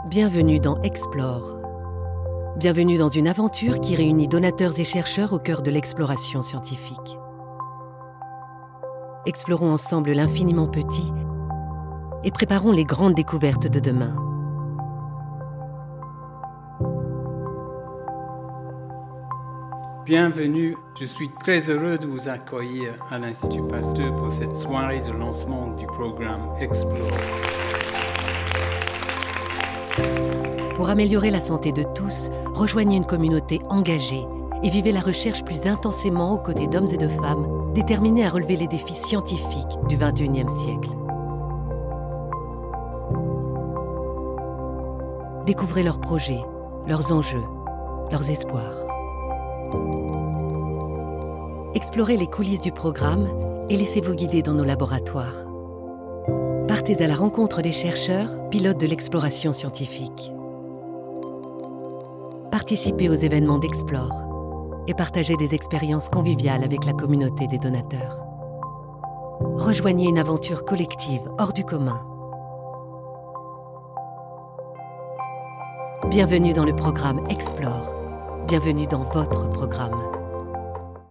Bienvenue dans Explore. Bienvenue dans une aventure qui réunit donateurs et chercheurs au cœur de l'exploration scientifique. Explorons ensemble l'infiniment petit et préparons les grandes découvertes de demain. Bienvenue, je suis très heureux de vous accueillir à l'Institut Pasteur pour cette soirée de lancement du programme Explore. Pour améliorer la santé de tous, rejoignez une communauté engagée et vivez la recherche plus intensément aux côtés d'hommes et de femmes déterminés à relever les défis scientifiques du XXIe siècle. Découvrez leurs projets, leurs enjeux, leurs espoirs. Explorez les coulisses du programme et laissez-vous guider dans nos laboratoires. Partez à la rencontre des chercheurs, pilotes de l'exploration scientifique. Participez aux événements d'Explore et partagez des expériences conviviales avec la communauté des donateurs. Rejoignez une aventure collective hors du commun. Bienvenue dans le programme Explore. Bienvenue dans votre programme.